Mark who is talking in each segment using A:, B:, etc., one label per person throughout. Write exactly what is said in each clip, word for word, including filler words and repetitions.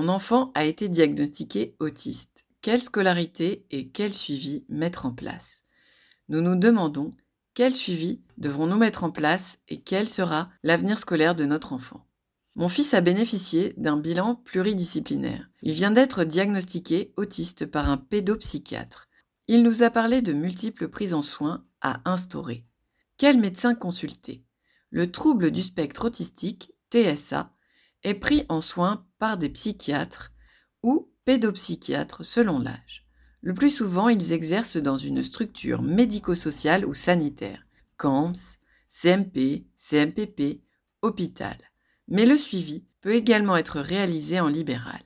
A: Mon enfant a été diagnostiqué autiste. Quelle scolarité et quel suivi mettre en place? Nous nous demandons quel suivi devrons-nous mettre en place et quel sera l'avenir scolaire de notre enfant. Mon fils a bénéficié d'un bilan pluridisciplinaire. Il vient d'être diagnostiqué autiste par un pédopsychiatre. Il nous a parlé de multiples prises en soins à instaurer. Quel médecin consulter? Le trouble du spectre autistique, T S A, est pris en soins par des psychiatres ou pédopsychiatres selon l'âge. Le plus souvent, ils exercent dans une structure médico-sociale ou sanitaire, CAMPS, C M P, C M P P, hôpital. Mais le suivi peut également être réalisé en libéral.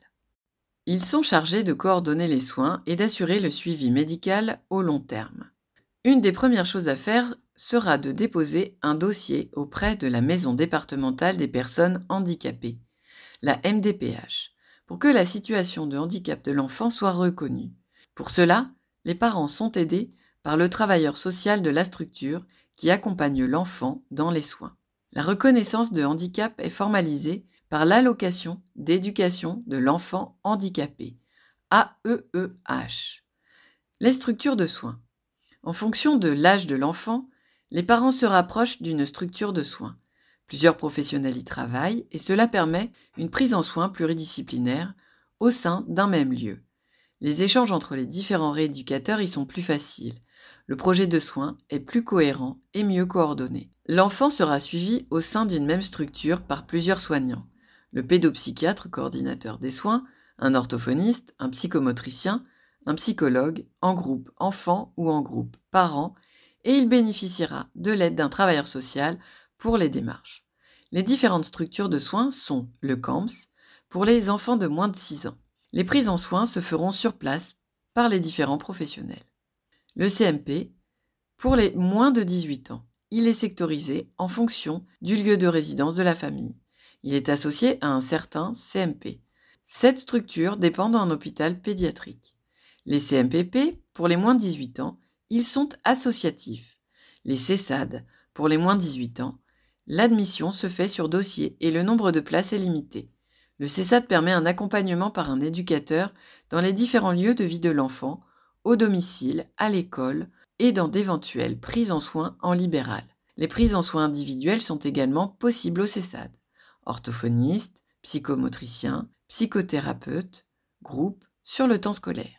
A: Ils sont chargés de coordonner les soins et d'assurer le suivi médical au long terme. Une des premières choses à faire sera de déposer un dossier auprès de la Maison départementale des personnes handicapées, la M D P H, pour que la situation de handicap de l'enfant soit reconnue. Pour cela, les parents sont aidés par le travailleur social de la structure qui accompagne l'enfant dans les soins. La reconnaissance de handicap est formalisée par l'allocation d'éducation de l'enfant handicapé, A E E H. Les structures de soins. En fonction de l'âge de l'enfant, les parents se rapprochent d'une structure de soins. Plusieurs professionnels y travaillent et cela permet une prise en soins pluridisciplinaire au sein d'un même lieu. Les échanges entre les différents rééducateurs y sont plus faciles. Le projet de soins est plus cohérent et mieux coordonné. L'enfant sera suivi au sein d'une même structure par plusieurs soignants. Le pédopsychiatre, coordinateur des soins, un orthophoniste, un psychomotricien, un psychologue, en groupe enfant ou en groupe parents, et il bénéficiera de l'aide d'un travailleur social pour les démarches. Les différentes structures de soins sont le CAMPS pour les enfants de moins de six ans. Les prises en soins se feront sur place par les différents professionnels. Le C M P pour les moins de dix-huit ans. Il est sectorisé en fonction du lieu de résidence de la famille. Il est associé à un certain C M P. Cette structure dépend d'un hôpital pédiatrique. Les C M P P, pour les moins de dix-huit ans, ils sont associatifs. Les C S A D, pour les moins de dix-huit ans, l'admission se fait sur dossier et le nombre de places est limité. Le C S A D permet un accompagnement par un éducateur dans les différents lieux de vie de l'enfant, au domicile, à l'école et dans d'éventuelles prises en soins en libéral. Les prises en soins individuelles sont également possibles au C S A D. Orthophoniste, psychomotricien, psychothérapeute, groupe, sur le temps scolaire.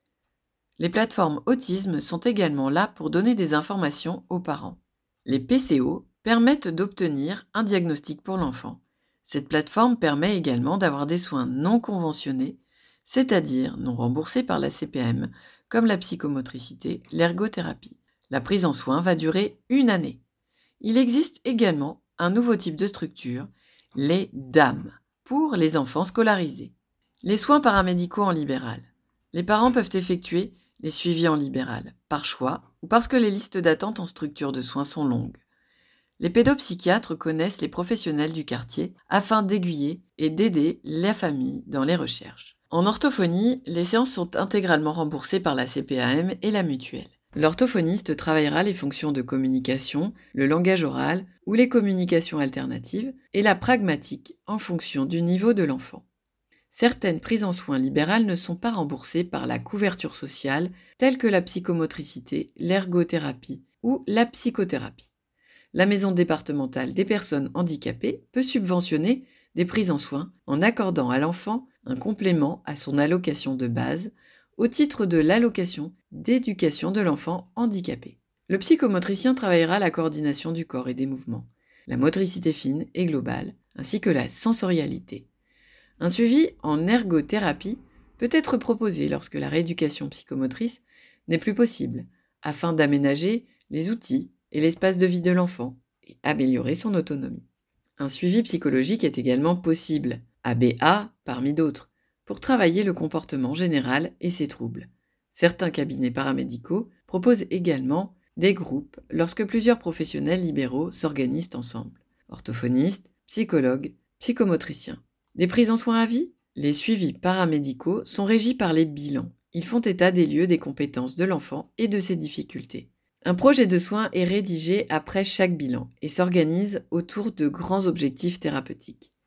A: Les plateformes autisme sont également là pour donner des informations aux parents. Les P C O permettent d'obtenir un diagnostic pour l'enfant. Cette plateforme permet également d'avoir des soins non conventionnés, c'est-à-dire non remboursés par la C P A M, comme la psychomotricité, l'ergothérapie. La prise en soins va durer une année. Il existe également un nouveau type de structure, les D A M, pour les enfants scolarisés. Les soins paramédicaux en libéral. Les parents peuvent effectuer les suivis en libéral, par choix ou parce que les listes d'attente en structure de soins sont longues. Les pédopsychiatres connaissent les professionnels du quartier afin d'aiguiller et d'aider la famille dans les recherches. En orthophonie, les séances sont intégralement remboursées par la C P A M et la mutuelle. L'orthophoniste travaillera les fonctions de communication, le langage oral ou les communications alternatives et la pragmatique en fonction du niveau de l'enfant. Certaines prises en soins libérales ne sont pas remboursées par la couverture sociale, telles que la psychomotricité, l'ergothérapie ou la psychothérapie. La maison départementale des personnes handicapées peut subventionner des prises en soins en accordant à l'enfant un complément à son allocation de base au titre de l'allocation d'éducation de l'enfant handicapé. Le psychomotricien travaillera la coordination du corps et des mouvements, la motricité fine et globale, ainsi que la sensorialité. Un suivi en ergothérapie peut être proposé lorsque la rééducation psychomotrice n'est plus possible, afin d'aménager les outils et l'espace de vie de l'enfant et améliorer son autonomie. Un suivi psychologique est également possible, A B A parmi d'autres, pour travailler le comportement général et ses troubles. Certains cabinets paramédicaux proposent également des groupes lorsque plusieurs professionnels libéraux s'organisent ensemble. Orthophonistes, psychologues, psychomotriciens. Des prises en soins à vie? Les suivis paramédicaux sont régis par les bilans. Ils font état des lieux des compétences de l'enfant et de ses difficultés. Un projet de soins est rédigé après chaque bilan et s'organise autour de grands objectifs thérapeutiques.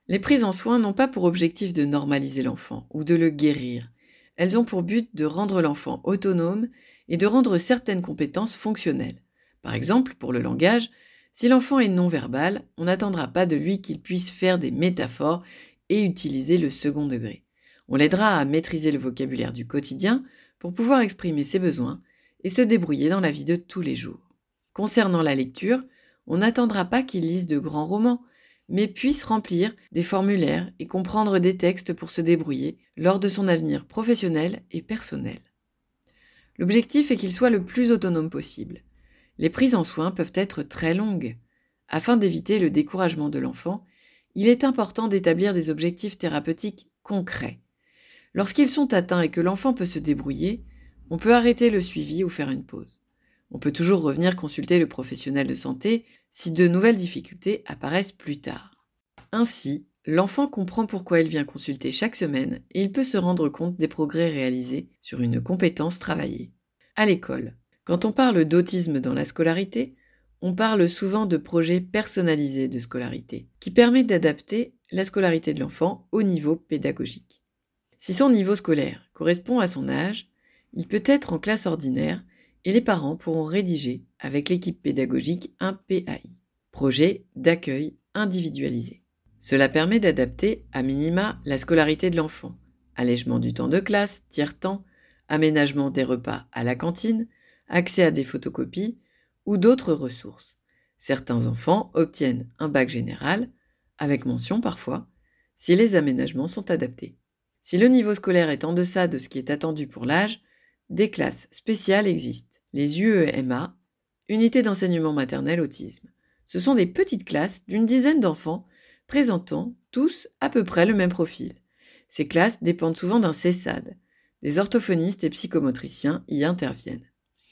A: Les prises en soin n'ont pas pour objectif de normaliser l'enfant ou de le guérir. Elles ont pour but de rendre l'enfant autonome et de rendre certaines compétences fonctionnelles. Par exemple, pour le langage, si l'enfant est non-verbal, on n'attendra pas de lui qu'il puisse faire des métaphores et utiliser le second degré. On l'aidera à maîtriser le vocabulaire du quotidien pour pouvoir exprimer ses besoins et se débrouiller dans la vie de tous les jours. Concernant la lecture, on n'attendra pas qu'il lise de grands romans, mais puisse remplir des formulaires et comprendre des textes pour se débrouiller lors de son avenir professionnel et personnel. L'objectif est qu'il soit le plus autonome possible. Les prises en soin peuvent être très longues. Afin d'éviter le découragement de l'enfant, il est important d'établir des objectifs thérapeutiques concrets. Lorsqu'ils sont atteints et que l'enfant peut se débrouiller, on peut arrêter le suivi ou faire une pause. On peut toujours revenir consulter le professionnel de santé si de nouvelles difficultés apparaissent plus tard. Ainsi, l'enfant comprend pourquoi il vient consulter chaque semaine et il peut se rendre compte des progrès réalisés sur une compétence travaillée. À l'école, quand on parle d'autisme dans la scolarité, on parle souvent de projet personnalisé de scolarité, qui permet d'adapter la scolarité de l'enfant au niveau pédagogique. Si son niveau scolaire correspond à son âge, il peut être en classe ordinaire et les parents pourront rédiger avec l'équipe pédagogique un P A I, projet d'accueil individualisé. Cela permet d'adapter à minima la scolarité de l'enfant, allègement du temps de classe, tiers-temps, aménagement des repas à la cantine, accès à des photocopies ou d'autres ressources. Certains enfants obtiennent un bac général, avec mention parfois, si les aménagements sont adaptés. Si le niveau scolaire est en deçà de ce qui est attendu pour l'âge, des classes spéciales existent. Les U E M A, Unités d'enseignement maternel autisme. Ce sont des petites classes d'une dizaine d'enfants présentant tous à peu près le même profil. Ces classes dépendent souvent d'un C E S A D. Des orthophonistes et psychomotriciens y interviennent.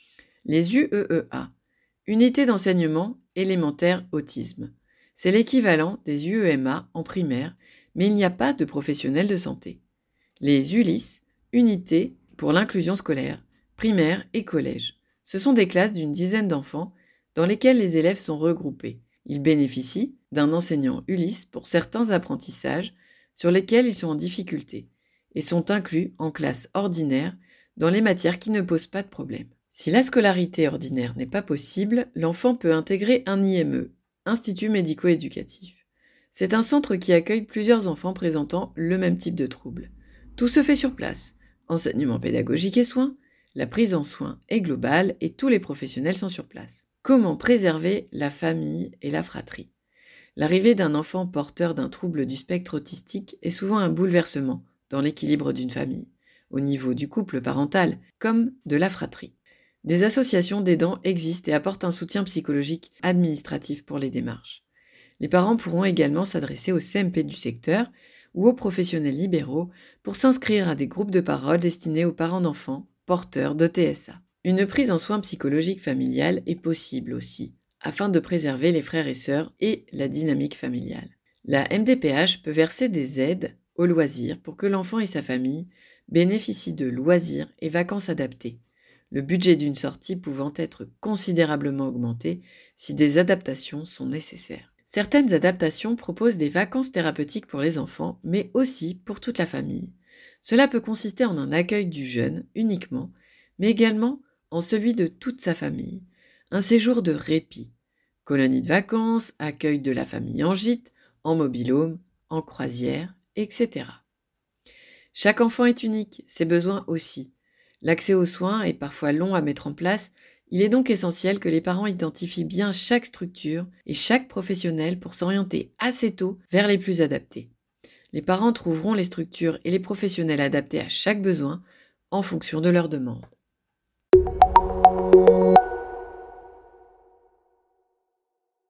A: Les U E E A, Unités d'enseignement élémentaire autisme. C'est l'équivalent des U E M A en primaire, mais il n'y a pas de professionnels de santé. Les U L I S, Unités pour l'inclusion scolaire, primaire et collège. Ce sont des classes d'une dizaine d'enfants dans lesquelles les élèves sont regroupés. Ils bénéficient d'un enseignant U L I S pour certains apprentissages sur lesquels ils sont en difficulté et sont inclus en classe ordinaire dans les matières qui ne posent pas de problème. Si la scolarité ordinaire n'est pas possible, l'enfant peut intégrer un I M E, Institut médico-éducatif. C'est un centre qui accueille plusieurs enfants présentant le même type de troubles. Tout se fait sur place. Enseignement pédagogique et soins, la prise en soin est globale et tous les professionnels sont sur place. Comment préserver la famille et la fratrie ? L'arrivée d'un enfant porteur d'un trouble du spectre autistique est souvent un bouleversement dans l'équilibre d'une famille, au niveau du couple parental comme de la fratrie. Des associations d'aidants existent et apportent un soutien psychologique administratif pour les démarches. Les parents pourront également s'adresser au C M P du secteur ou aux professionnels libéraux pour s'inscrire à des groupes de parole destinés aux parents d'enfants porteurs de T S A. Une prise en soins psychologique familiale est possible aussi, afin de préserver les frères et sœurs et la dynamique familiale. La M D P H peut verser des aides aux loisirs pour que l'enfant et sa famille bénéficient de loisirs et vacances adaptés, le budget d'une sortie pouvant être considérablement augmenté si des adaptations sont nécessaires. Certaines adaptations proposent des vacances thérapeutiques pour les enfants, mais aussi pour toute la famille. Cela peut consister en un accueil du jeune uniquement, mais également en celui de toute sa famille. Un séjour de répit, colonie de vacances, accueil de la famille en gîte, en mobil-home, en croisière, et cetera. Chaque enfant est unique, ses besoins aussi. L'accès aux soins est parfois long à mettre en place. Il est donc essentiel que les parents identifient bien chaque structure et chaque professionnel pour s'orienter assez tôt vers les plus adaptés. Les parents trouveront les structures et les professionnels adaptés à chaque besoin en fonction de leurs demandes.